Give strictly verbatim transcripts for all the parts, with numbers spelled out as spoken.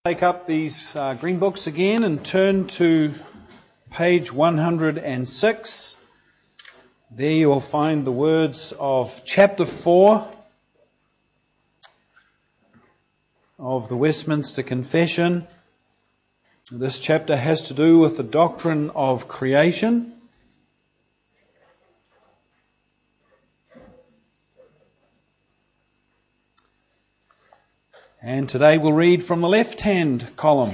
Take up these uh, green books again and turn to page one hundred six. There you will find the words of chapter four of the Westminster Confession. This chapter has to do with the doctrine of creation. And today we'll read from the left-hand column.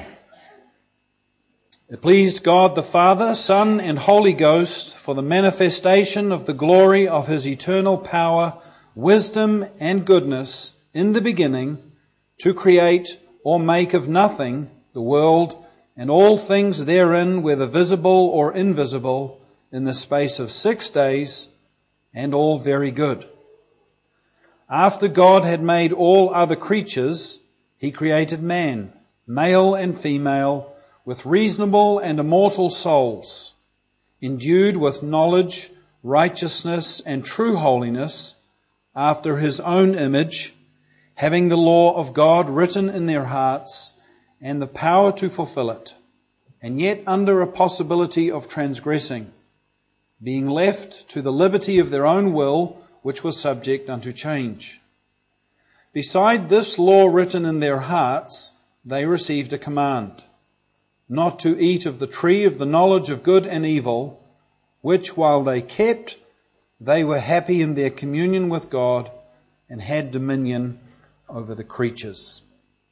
It pleased God the Father, Son, and Holy Ghost for the manifestation of the glory of His eternal power, wisdom, and goodness in the beginning to create or make of nothing the world and all things therein, whether visible or invisible, in the space of six days, and all very good. After God had made all other creatures, He created man, male and female, with reasonable and immortal souls, endued with knowledge, righteousness, and true holiness, after His own image, having the law of God written in their hearts, and the power to fulfill it, and yet under a possibility of transgressing, being left to the liberty of their own will, which was subject unto change. Beside this law written in their hearts, they received a command, not to eat of the tree of the knowledge of good and evil, which while they kept, they were happy in their communion with God and had dominion over the creatures.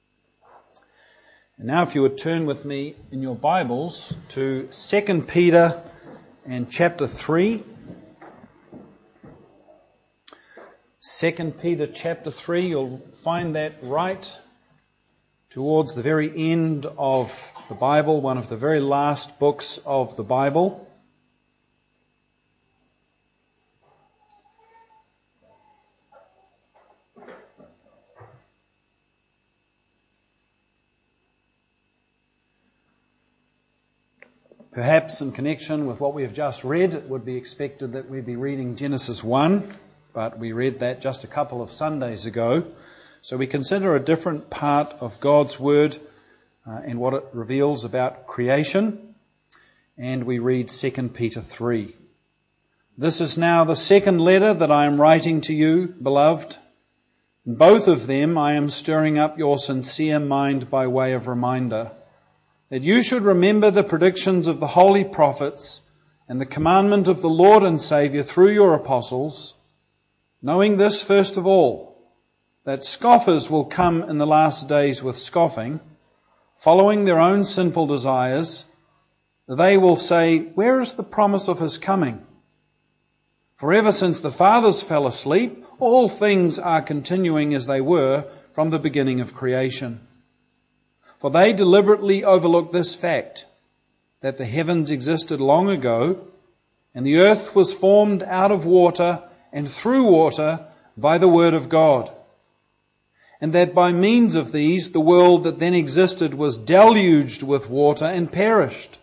And now if you would turn with me in your Bibles to Second Peter and chapter three. Second Peter chapter three, you'll find that right towards the very end of the Bible, one of the very last books of the Bible. Perhaps in connection with what we have just read, it would be expected that we'd be reading Genesis one. But we read that just a couple of Sundays ago. So we consider a different part of God's Word uh, and what it reveals about creation. And we read Second Peter three. This is now the second letter that I am writing to you, beloved. In both of them I am stirring up your sincere mind by way of reminder, that you should remember the predictions of the holy prophets and the commandment of the Lord and Saviour through your apostles, knowing this first of all, that scoffers will come in the last days with scoffing, following their own sinful desires. They will say, where is the promise of His coming? For ever since the fathers fell asleep, all things are continuing as they were from the beginning of creation. For they deliberately overlook this fact, that the heavens existed long ago, and the earth was formed out of water and through water by the word of God, and that by means of these the world that then existed was deluged with water and perished.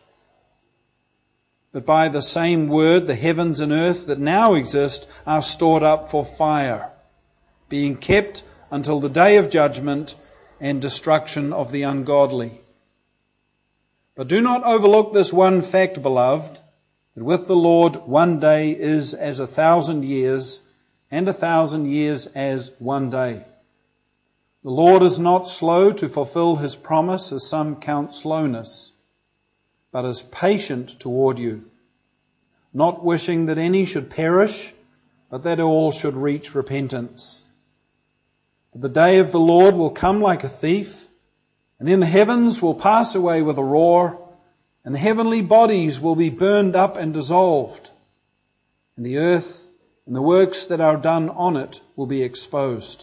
But by the same word the heavens and earth that now exist are stored up for fire, being kept until the day of judgment and destruction of the ungodly. But do not overlook this one fact, beloved, that with the Lord one day is as a thousand years, and a thousand years as one day. The Lord is not slow to fulfill His promise, as some count slowness, but is patient toward you, not wishing that any should perish, but that all should reach repentance. But the day of the Lord will come like a thief, and then the heavens will pass away with a roar, and the heavenly bodies will be burned up and dissolved, and the earth and the works that are done on it will be exposed.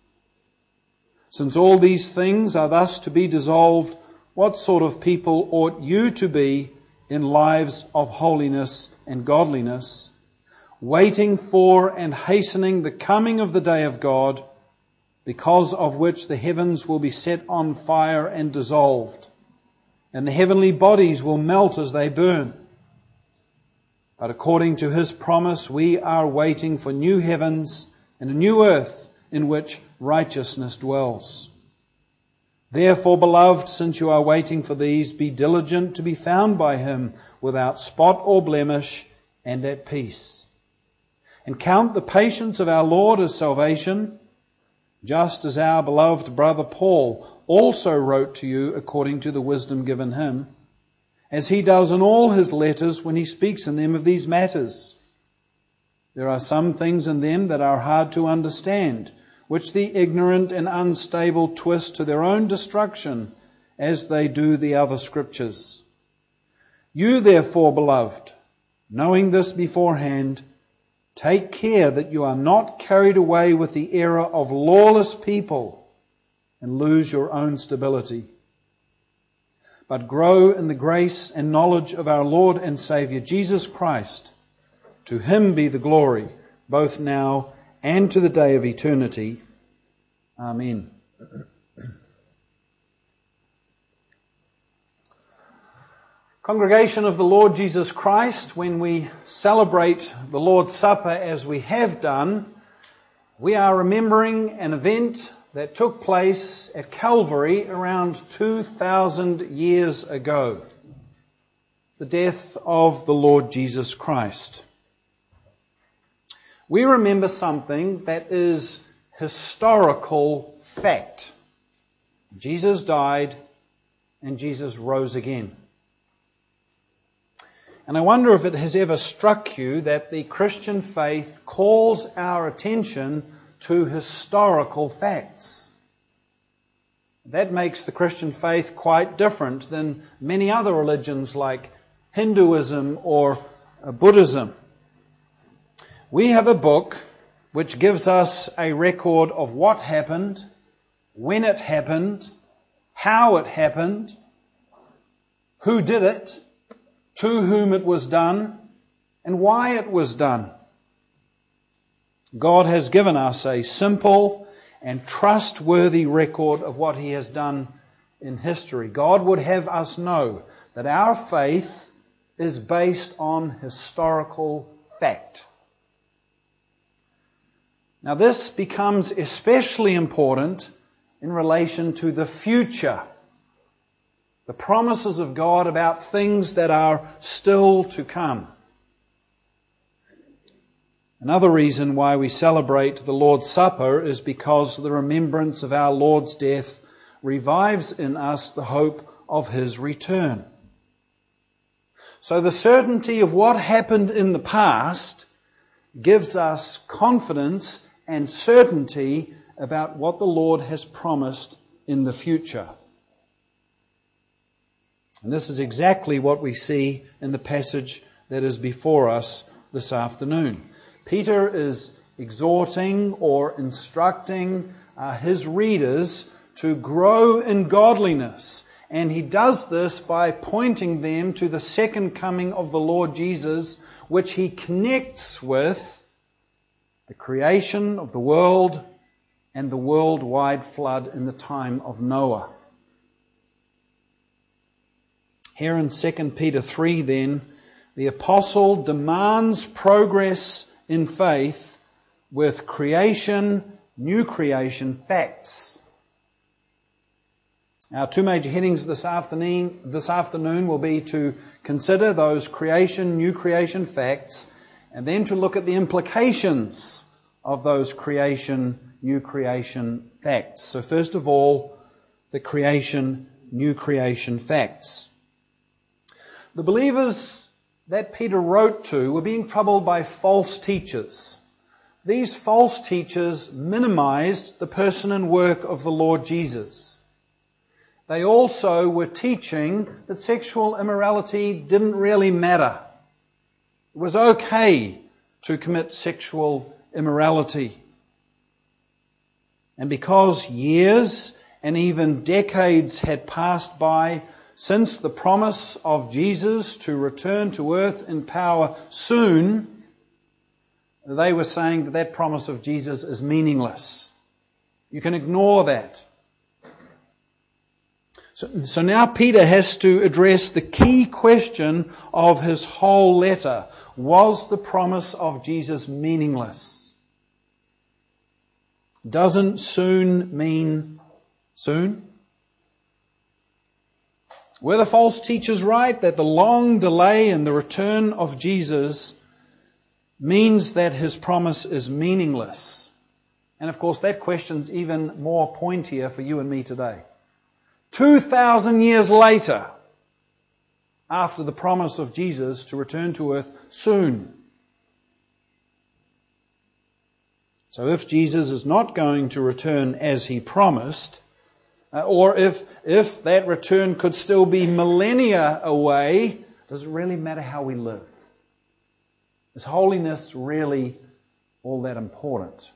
Since all these things are thus to be dissolved, what sort of people ought you to be in lives of holiness and godliness, waiting for and hastening the coming of the day of God, because of which the heavens will be set on fire and dissolved, and the heavenly bodies will melt as they burn. But according to His promise, we are waiting for new heavens and a new earth in which righteousness dwells. Therefore, beloved, since you are waiting for these, be diligent to be found by Him without spot or blemish and at peace. And count the patience of our Lord as salvation, just as our beloved brother Paul also wrote to you according to the wisdom given him, as he does in all his letters when he speaks in them of these matters. There are some things in them that are hard to understand, which the ignorant and unstable twist to their own destruction, as they do the other scriptures. You therefore, beloved, knowing this beforehand, take care that you are not carried away with the error of lawless people and lose your own stability, but grow in the grace and knowledge of our Lord and Saviour Jesus Christ. To Him be the glory, both now and to the day of eternity. Amen. Congregation of the Lord Jesus Christ, when we celebrate the Lord's Supper as we have done, we are remembering an event that took place at Calvary around two thousand years ago. The death of the Lord Jesus Christ. We remember something that is historical fact. Jesus died and Jesus rose again. And I wonder if it has ever struck you that the Christian faith calls our attention to historical facts. That makes the Christian faith quite different than many other religions like Hinduism or Buddhism. We have a book which gives us a record of what happened, when it happened, how it happened, who did it, to whom it was done, and why it was done. God has given us a simple and trustworthy record of what He has done in history. God would have us know that our faith is based on historical fact. Now this becomes especially important in relation to the future. The promises of God about things that are still to come. Another reason why we celebrate the Lord's Supper is because the remembrance of our Lord's death revives in us the hope of His return. So the certainty of what happened in the past gives us confidence and certainty about what the Lord has promised in the future. And this is exactly what we see in the passage that is before us this afternoon. Peter is exhorting or instructing uh, his readers to grow in godliness. And he does this by pointing them to the second coming of the Lord Jesus, which he connects with the creation of the world and the worldwide flood in the time of Noah. Here in Second Peter three then, the apostle demands progress in faith with creation, new creation facts. Our two major headings this afternoon, this afternoon will be to consider those creation, new creation facts, and then to look at the implications of those creation, new creation facts. So first of all, the creation, new creation facts. The believers that Peter wrote to were being troubled by false teachers. These false teachers minimized the person and work of the Lord Jesus. They also were teaching that sexual immorality didn't really matter. It was okay to commit sexual immorality. And because years and even decades had passed by since the promise of Jesus to return to earth in power soon, they were saying that that promise of Jesus is meaningless. You can ignore that. So, so now Peter has to address the key question of his whole letter. Was the promise of Jesus meaningless? Doesn't soon mean soon? Were the false teachers right that the long delay in the return of Jesus means that his promise is meaningless? And of course that question's even more pointier for you and me today. Two thousand years later, after the promise of Jesus to return to earth soon. So if Jesus is not going to return as he promised, uh, or if if that return could still be millennia away, does it really matter how we live? Is holiness really all that important?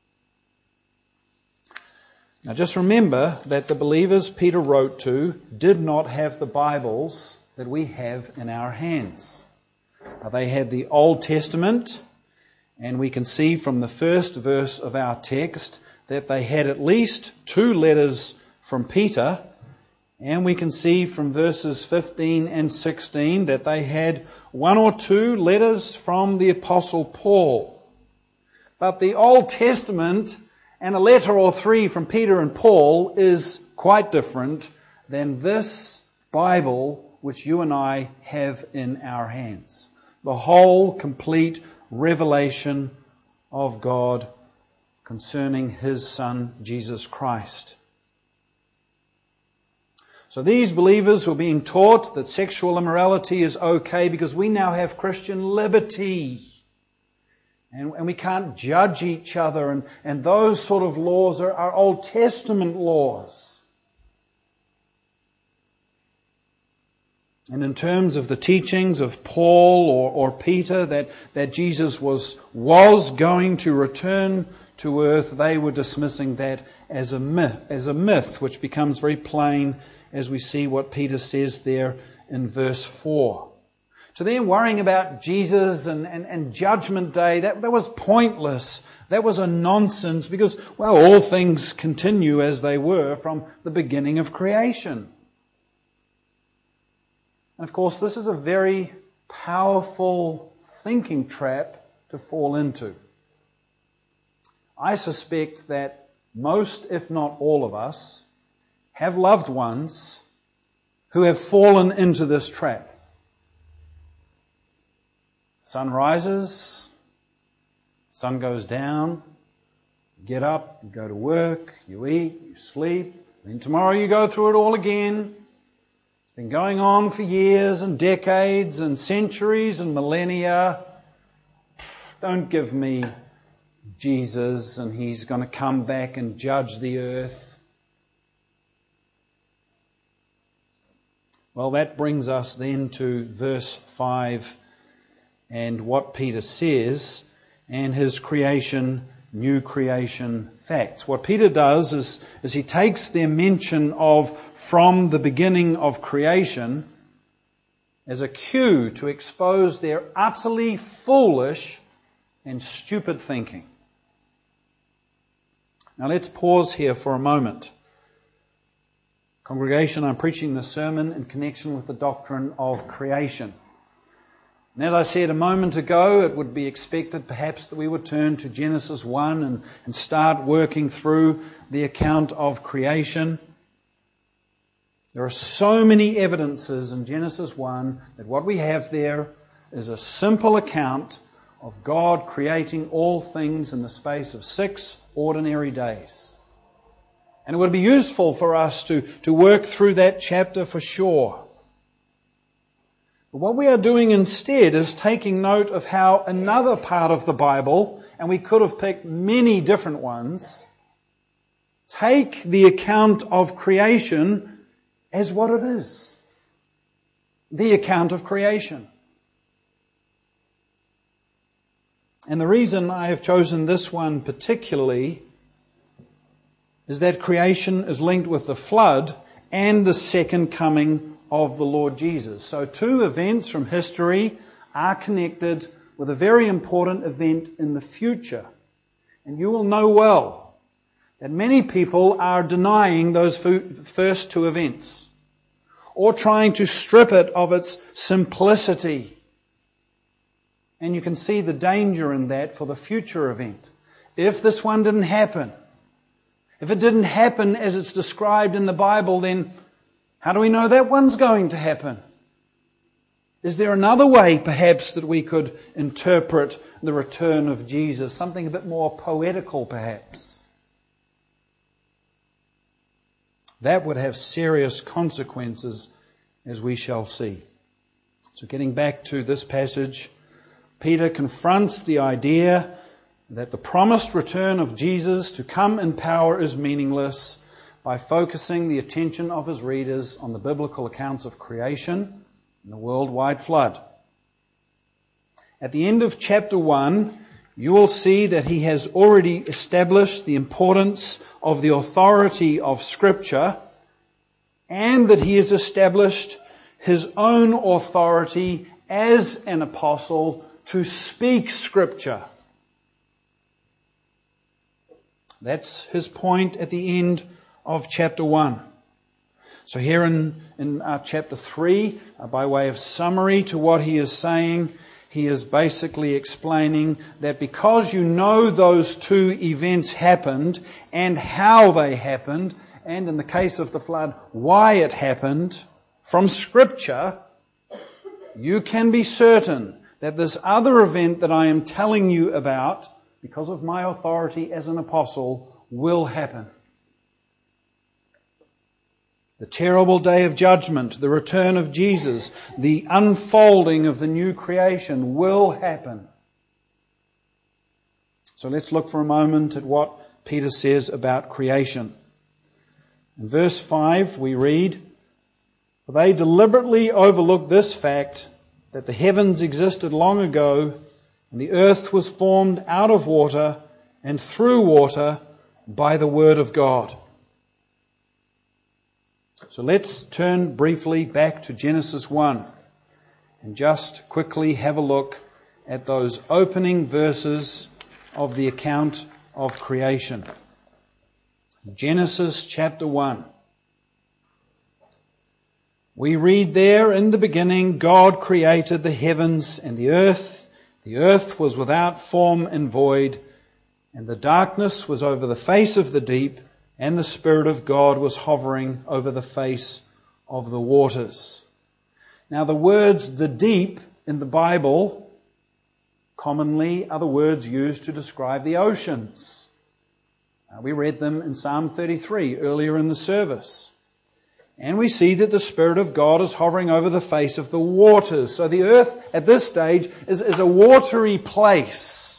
Now just remember that the believers Peter wrote to did not have the Bibles that we have in our hands. Now, they had the Old Testament, and we can see from the first verse of our text that they had at least two letters from Peter, and we can see from verses fifteen and sixteen that they had one or two letters from the Apostle Paul. But the Old Testament and a letter or three from Peter and Paul is quite different than this Bible which you and I have in our hands. The whole complete revelation of God concerning His Son, Jesus Christ. So these believers were being taught that sexual immorality is okay because we now have Christian liberty. And, and we can't judge each other. And, and those sort of laws are, are Old Testament laws. And in terms of the teachings of Paul or, or Peter that, that Jesus was, was going to return to earth, they were dismissing that as a myth, as a myth, which becomes very plain as we see what Peter says there in verse four. To them, worrying about Jesus and, and, and Judgment Day, that, that was pointless. That was a nonsense because, well, all things continue as they were from the beginning of creation. And of course, this is a very powerful thinking trap to fall into. I suspect that most, if not all of us, have loved ones who have fallen into this trap. Sun rises, sun goes down, you get up, you go to work, you eat, you sleep, then tomorrow you go through it all again. It's been going on for years and decades and centuries and millennia. Don't give me Jesus and He's going to come back and judge the earth. Well, that brings us then to verse five and what Peter says and his creation, new creation facts. What Peter does is, is he takes their mention of from the beginning of creation as a cue to expose their utterly foolish and stupid thinking. Now let's pause here for a moment. Congregation, I'm preaching this sermon in connection with the doctrine of creation. And as I said a moment ago, it would be expected perhaps that we would turn to Genesis one and, and start working through the account of creation. There are so many evidences in Genesis one that what we have there is a simple account of God creating all things in the space of six ordinary days. And it would be useful for us to, to work through that chapter for sure. But what we are doing instead is taking note of how another part of the Bible, and we could have picked many different ones, take the account of creation as what it is. The account of creation. And the reason I have chosen this one particularly is that creation is linked with the flood and the second coming of the Lord Jesus. So two events from history are connected with a very important event in the future. And you will know well that many people are denying those first two events or trying to strip it of its simplicity. And you can see the danger in that for the future event. If this one didn't happen, if it didn't happen as it's described in the Bible, then How do we know that one's going to happen? Is there another way, perhaps, that we could interpret the return of Jesus? Something a bit more poetical, perhaps? That would have serious consequences, as we shall see. So getting back to this passage, Peter confronts the idea that the promised return of Jesus to come in power is meaningless by focusing the attention of his readers on the biblical accounts of creation and the worldwide flood. At the end of chapter one, you will see that he has already established the importance of the authority of Scripture and that he has established his own authority as an apostle to speak Scripture. That's his point at the end of chapter one. So here in, in uh, chapter three, uh, by way of summary to what he is saying, he is basically explaining that because you know those two events happened and how they happened, and in the case of the flood, why it happened, from Scripture, you can be certain that this other event that I am telling you about, because of my authority as an apostle, will happen. The terrible day of judgment, the return of Jesus, the unfolding of the new creation will happen. So let's look for a moment at what Peter says about creation. In verse five we read, "For they deliberately overlooked this fact, that the heavens existed long ago, and the earth was formed out of water and through water by the word of God." So let's turn briefly back to Genesis one and just quickly have a look at those opening verses of the account of creation. Genesis chapter one. We read there, "In the beginning God created the heavens and the earth. The earth was without form and void, and the darkness was over the face of the deep, and the Spirit of God was hovering over the face of the waters." Now the words "the deep" in the Bible commonly are the words used to describe the oceans. Uh, we read them in Psalm thirty-three earlier in the service. And we see that the Spirit of God is hovering over the face of the waters. So the earth at this stage is, is a watery place.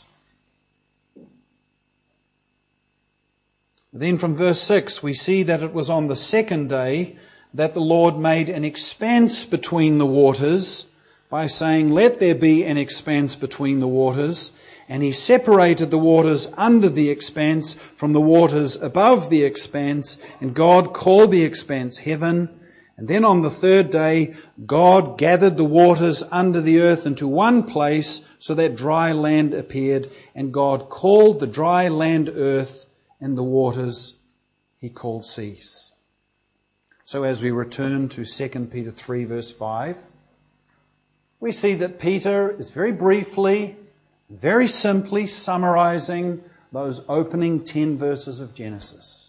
Then from verse six we see that it was on the second day that the Lord made an expanse between the waters by saying, "Let there be an expanse between the waters." And he separated the waters under the expanse from the waters above the expanse, and God called the expanse heaven. And then on the third day, God gathered the waters under the earth into one place, so that dry land appeared. And God called the dry land earth, and the waters he called seas. So as we return to Second Peter three verse five, we see that Peter is very briefly, very simply summarizing those opening ten verses of Genesis.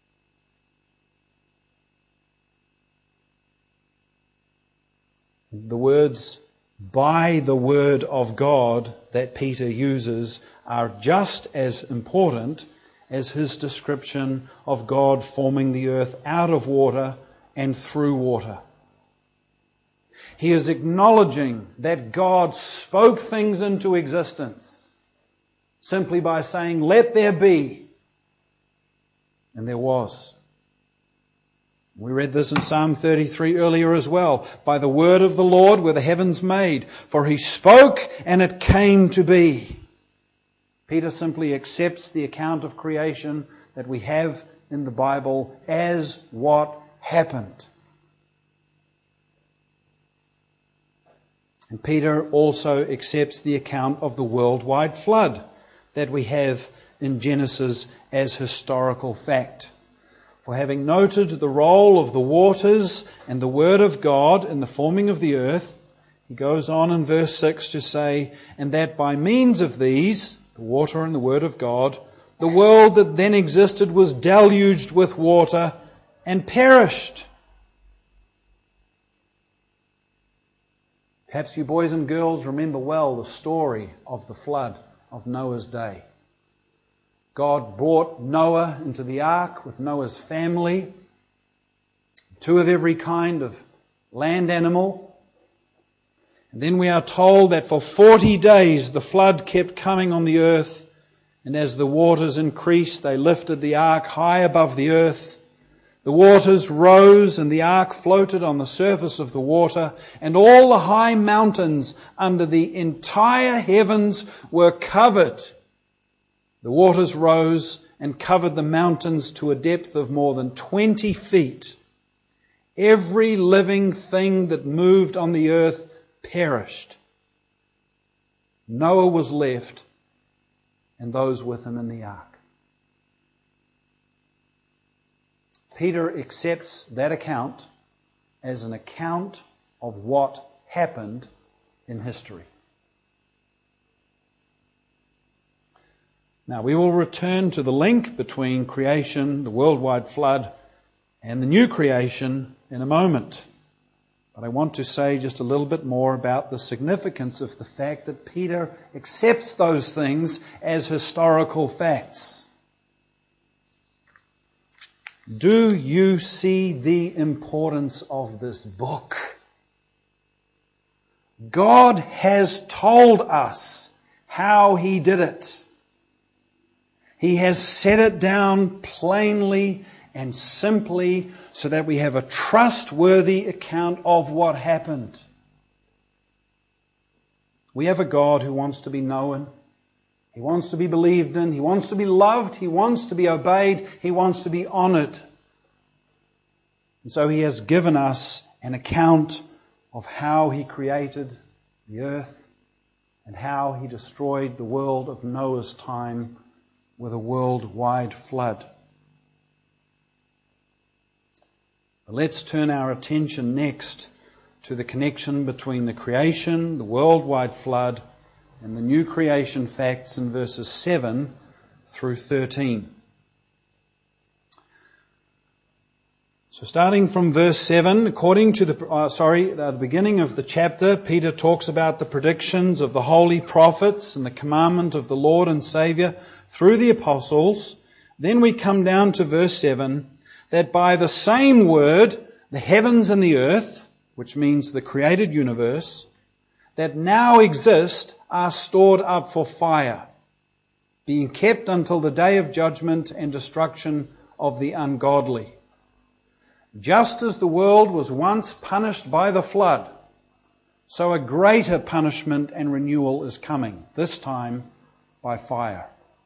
The words "by the word of God" that Peter uses are just as important as his description of God forming the earth out of water and through water. He is acknowledging that God spoke things into existence simply by saying, "Let there be." And there was. We read this in Psalm thirty-three earlier as well. "By the word of the Lord were the heavens made, for he spoke and it came to be." Peter simply accepts the account of creation that we have in the Bible as what happened. And Peter also accepts the account of the worldwide flood that we have in Genesis as historical fact. For having noted the role of the waters and the Word of God in the forming of the earth, he goes on in verse six to say, "And that by means of these," the water and the Word of God, "the world that then existed was deluged with water and perished." Perhaps you boys and girls remember well the story of the flood of Noah's day. God brought Noah into the ark with Noah's family, two of every kind of land animal. And then we are told that for forty days the flood kept coming on the earth, and as the waters increased, they lifted the ark high above the earth. The waters rose and the ark floated on the surface of the water, and all the high mountains under the entire heavens were covered. The waters rose and covered the mountains to a depth of more than twenty feet. Every living thing that moved on the earth perished. Noah was left, and those with him in the ark. Peter accepts that account as an account of what happened in history. Now, we will return to the link between creation, the worldwide flood, and the new creation in a moment. But I want to say just a little bit more about the significance of the fact that Peter accepts those things as historical facts. Do you see the importance of this book? God has told us how He did it. He has set it down plainly and simply so that we have a trustworthy account of what happened. We have a God who wants to be known. He wants to be believed in. He wants to be loved. He wants to be obeyed. He wants to be honored. And so He has given us an account of how He created the earth and how He destroyed the world of Noah's time with a worldwide flood. But let's turn our attention next to the connection between the creation, the worldwide flood, and the new creation facts in verses seven through thirteen. So starting from verse seven, according to the, uh, sorry, uh, the beginning of the chapter, Peter talks about the predictions of the holy prophets and the commandment of the Lord and Saviour through the apostles. Then we come down to verse seven, that by the same word, the heavens and the earth, which means the created universe, that now exist are stored up for fire, being kept until the day of judgment and destruction of the ungodly. Just as the world was once punished by the flood, so a greater punishment and renewal is coming, this time by fire.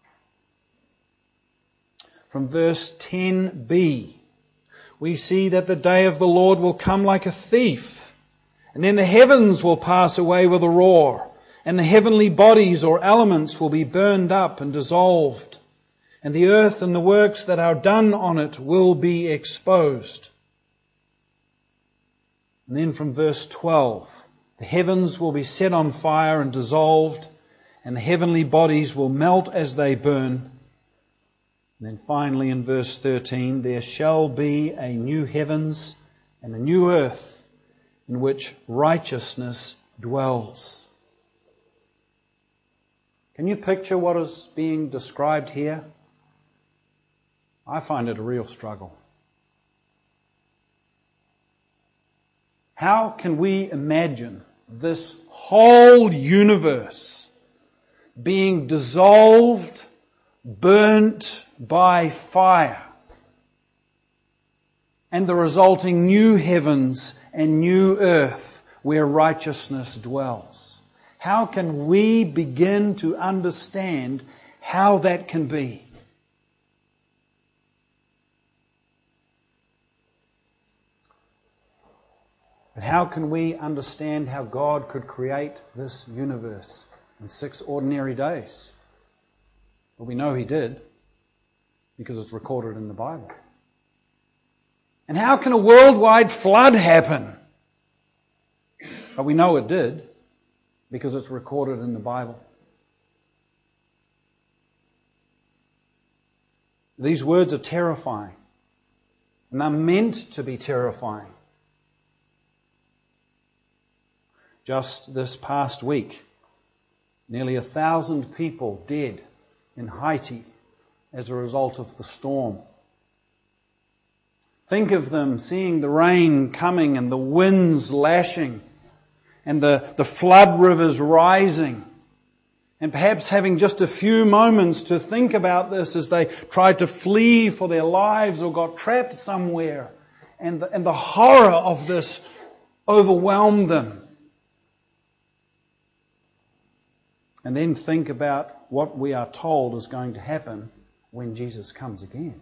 From verse ten b, we see that the day of the Lord will come like a thief, and then the heavens will pass away with a roar, and the heavenly bodies or elements will be burned up and dissolved, and the earth and the works that are done on it will be exposed. And then from verse twelve, the heavens will be set on fire and dissolved, and the heavenly bodies will melt as they burn. And then finally in verse thirteen, there shall be a new heavens and a new earth in which righteousness dwells. Can you picture what is being described here? I find it a real struggle. How can we imagine this whole universe being dissolved, burnt by fire, and the resulting new heavens and new earth where righteousness dwells? How can we begin to understand how that can be? But how can we understand how God could create this universe in six ordinary days? Well, we know He did, because it's recorded in the Bible. And how can a worldwide flood happen? But we know it did, because it's recorded in the Bible. These words are terrifying, and they're meant to be terrifying. just this past week. Nearly a thousand people dead in Haiti as a result of the storm. Think of them seeing the rain coming and the winds lashing and the, the flood rivers rising, and perhaps having just a few moments to think about this as they tried to flee for their lives or got trapped somewhere, and the, and the horror of this overwhelmed them. And then think about what we are told is going to happen when Jesus comes again.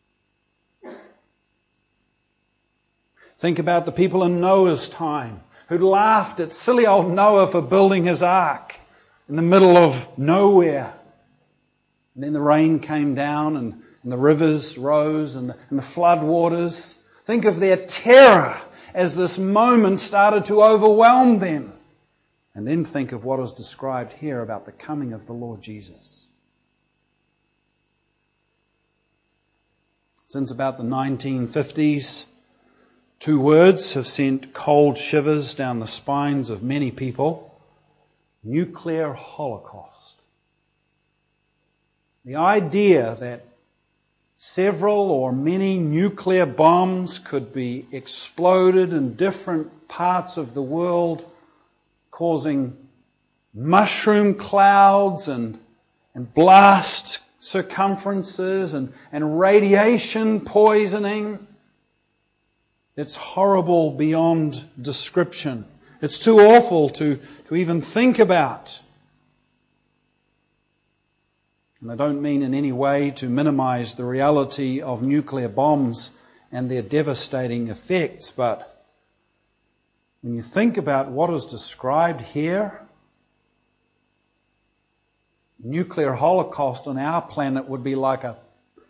Think about the people in Noah's time who laughed at silly old Noah for building his ark in the middle of nowhere. And then the rain came down and, and the rivers rose and the, and the flood waters. Think of their terror as this moment started to overwhelm them. And then think of what is described here about the coming of the Lord Jesus. Since about the nineteen fifties, two words have sent cold shivers down the spines of many people. Nuclear holocaust. The idea that several or many nuclear bombs could be exploded in different parts of the world, causing mushroom clouds and, and blast circumferences and, and radiation poisoning. It's horrible beyond description. It's too awful to, to even think about. And I don't mean in any way to minimize the reality of nuclear bombs and their devastating effects, but when you think about what is described here, nuclear holocaust on our planet would be like a,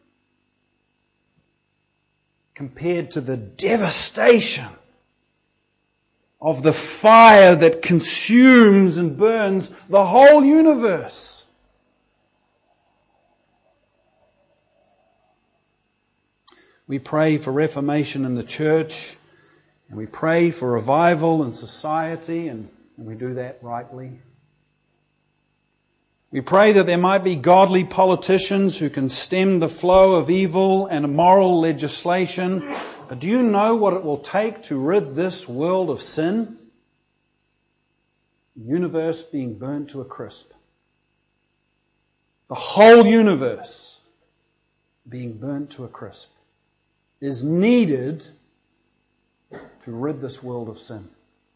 compared to the devastation of the fire that consumes and burns the whole universe. We pray for reformation in the church, and we pray for revival in society, and, and we do that rightly. We pray that there might be godly politicians who can stem the flow of evil and immoral legislation. But do you know what it will take to rid this world of sin? The universe being burnt to a crisp. The whole universe being burnt to a crisp is needed to rid this world of sin.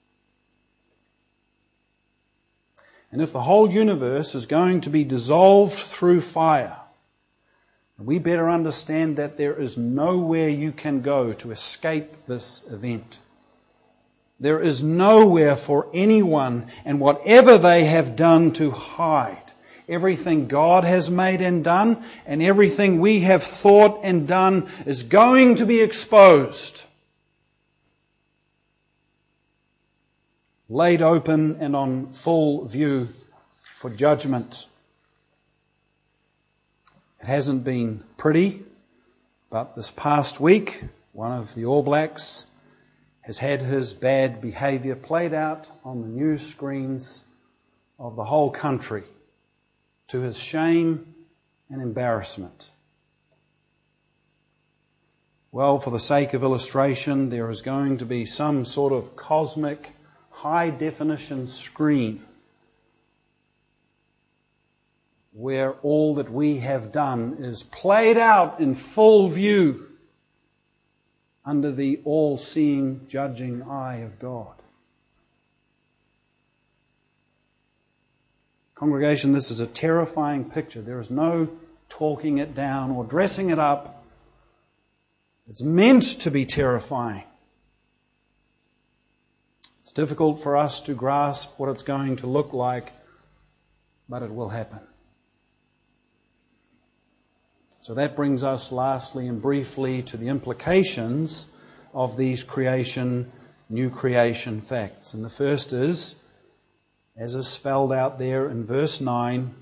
And if the whole universe is going to be dissolved through fire, we better understand that there is nowhere you can go to escape this event. There is nowhere for anyone and whatever they have done to hide. Everything God has made and done and everything we have thought and done is going to be exposed. Laid open and on full view for judgment. It hasn't been pretty, but this past week, one of the All Blacks has had his bad behaviour played out on the news screens of the whole country, to his shame and embarrassment. Well, for the sake of illustration, there is going to be some sort of cosmic high-definition screen where all that we have done is played out in full view under the all-seeing, judging eye of God. Congregation, this is a terrifying picture. There is no talking it down or dressing it up. It's meant to be terrifying. It's difficult for us to grasp what it's going to look like, but it will happen. So that brings us lastly and briefly to the implications of these creation, new creation facts. And the first is, as is spelled out there in verse nine,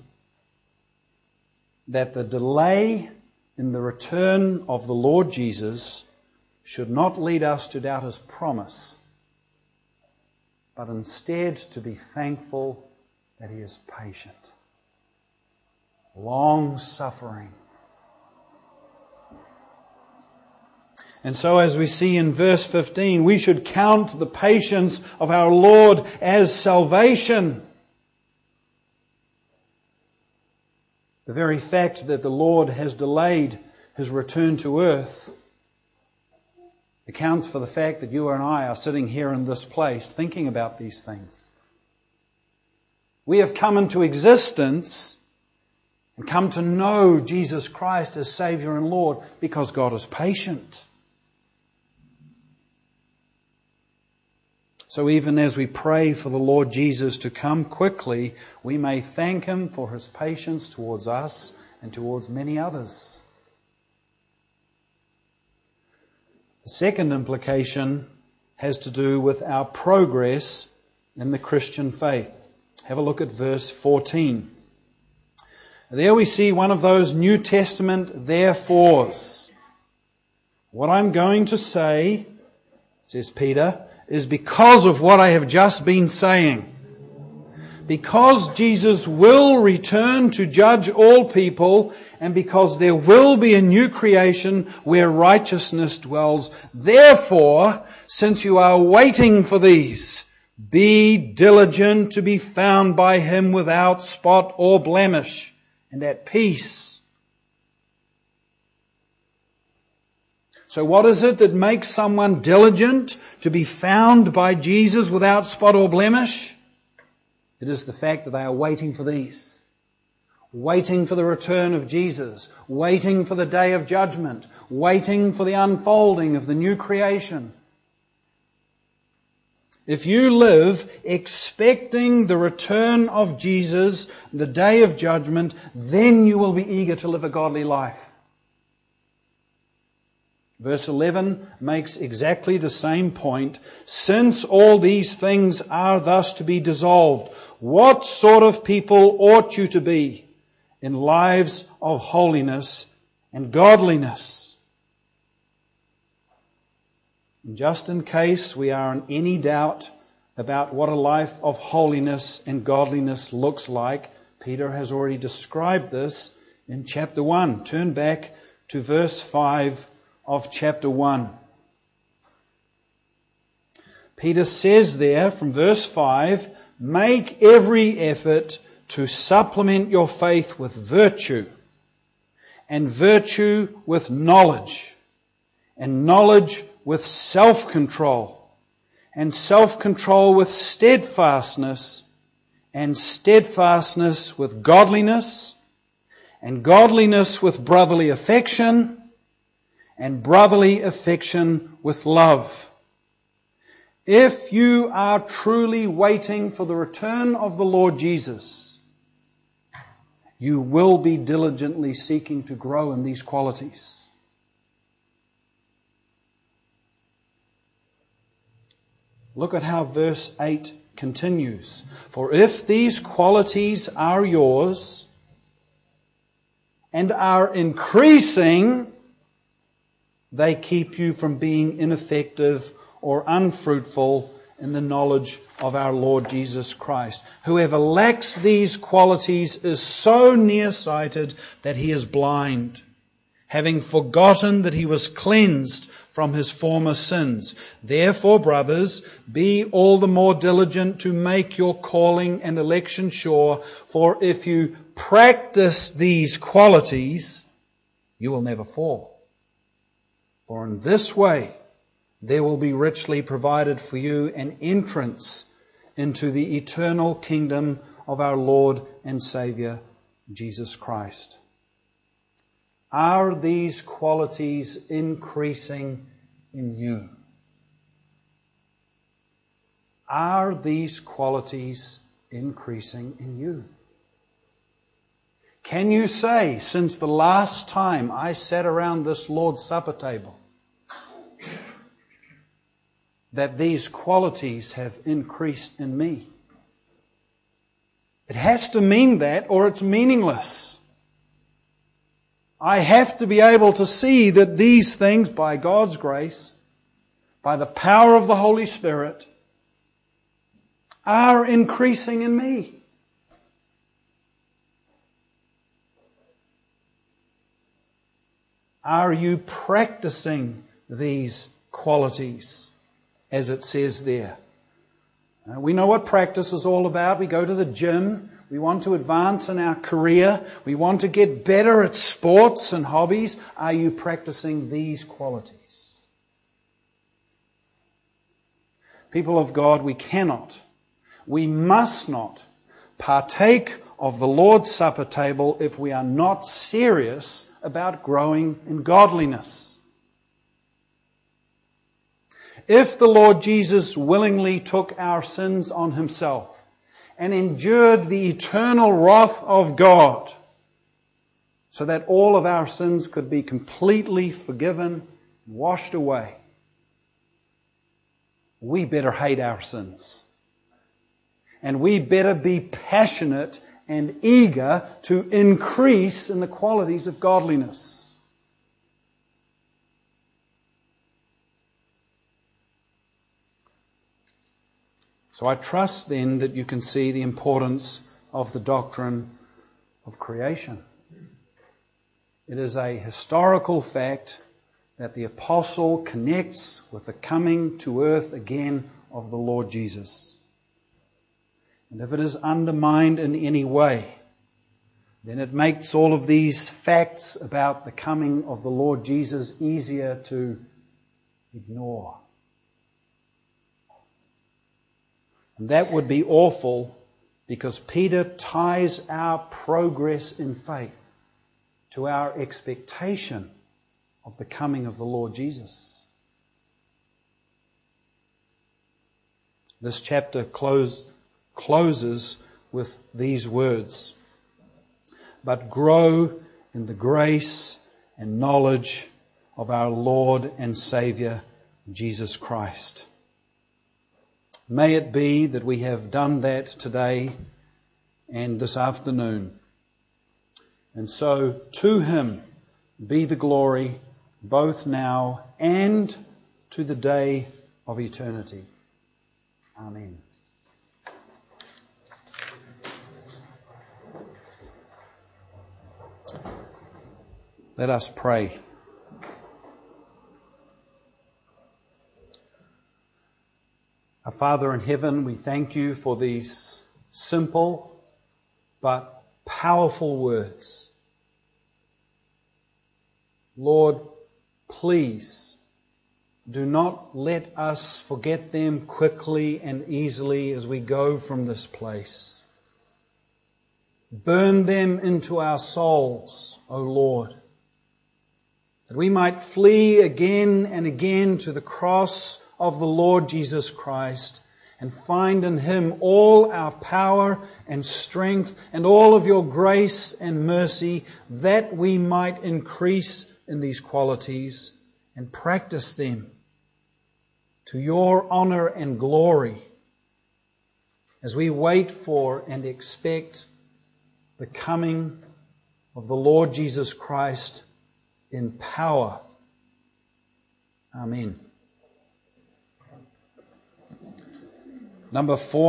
that the delay in the return of the Lord Jesus should not lead us to doubt His promise, but instead to be thankful that He is patient, long-suffering. And so as we see in verse fifteen, we should count the patience of our Lord as salvation. The very fact that the Lord has delayed His return to earth accounts for the fact that you and I are sitting here in this place thinking about these things. We have come into existence and come to know Jesus Christ as Saviour and Lord because God is patient. So even as we pray for the Lord Jesus to come quickly, we may thank Him for His patience towards us and towards many others. The second implication has to do with our progress in the Christian faith. Have a look at verse fourteen. There we see one of those New Testament therefores. What I'm going to say, says Peter, is because of what I have just been saying. Because Jesus will return to judge all people, and because there will be a new creation where righteousness dwells, therefore, since you are waiting for these, be diligent to be found by Him without spot or blemish, and at peace. So what is it that makes someone diligent to be found by Jesus without spot or blemish? It is the fact that they are waiting for these. Waiting for the return of Jesus. Waiting for the day of judgment. Waiting for the unfolding of the new creation. If you live expecting the return of Jesus, the day of judgment, then you will be eager to live a godly life. Verse eleven makes exactly the same point. Since all these things are thus to be dissolved, what sort of people ought you to be in lives of holiness and godliness? And just in case we are in any doubt about what a life of holiness and godliness looks like, Peter has already described this in chapter one. Turn back to verse five of chapter one. Peter says there from verse five, make every effort to supplement your faith with virtue, and virtue with knowledge, and knowledge with self-control, and self-control with steadfastness, and steadfastness with godliness, and godliness with brotherly affection, and brotherly affection with love. If you are truly waiting for the return of the Lord Jesus, you will be diligently seeking to grow in these qualities. Look at how verse eight continues. For if these qualities are yours and are increasing, they keep you from being ineffective or unfruitful in the knowledge of our Lord Jesus Christ. Whoever lacks these qualities is so nearsighted that he is blind, having forgotten that he was cleansed from his former sins. Therefore, brothers, be all the more diligent to make your calling and election sure, for if you practice these qualities, you will never fall. For in this way, there will be richly provided for you an entrance into the eternal kingdom of our Lord and Saviour, Jesus Christ. Are these qualities increasing in you? Are these qualities increasing in you? Can you say, since the last time I sat around this Lord's Supper table, that these qualities have increased in me? It has to mean that, or it's meaningless. I have to be able to see that these things, by God's grace, by the power of the Holy Spirit, are increasing in me. Are you practicing these qualities, as it says there? Uh, we know what practice is all about. We go to the gym. We want to advance in our career. We want to get better at sports and hobbies. Are you practicing these qualities? People of God, we cannot, we must not partake of the Lord's Supper table if we are not serious about growing in godliness. If the Lord Jesus willingly took our sins on Himself and endured the eternal wrath of God so that all of our sins could be completely forgiven, washed away, we better hate our sins. And we better be passionate and eager to increase in the qualities of godliness. So I trust then that you can see the importance of the doctrine of creation. It is a historical fact that the apostle connects with the coming to earth again of the Lord Jesus. And if it is undermined in any way, then it makes all of these facts about the coming of the Lord Jesus easier to ignore. And that would be awful, because Peter ties our progress in faith to our expectation of the coming of the Lord Jesus. This chapter close, closes with these words: "But grow in the grace and knowledge of our Lord and Saviour, Jesus Christ." May it be that we have done that today and this afternoon. And so to Him be the glory both now and to the day of eternity. Amen. Let us pray. Our Father in heaven, we thank You for these simple but powerful words. Lord, please do not let us forget them quickly and easily as we go from this place. Burn them into our souls, O Lord, that we might flee again and again to the cross of the Lord Jesus Christ and find in Him all our power and strength and all of Your grace and mercy, that we might increase in these qualities and practice them to Your honor and glory as we wait for and expect the coming of the Lord Jesus Christ in power. Amen. Number four.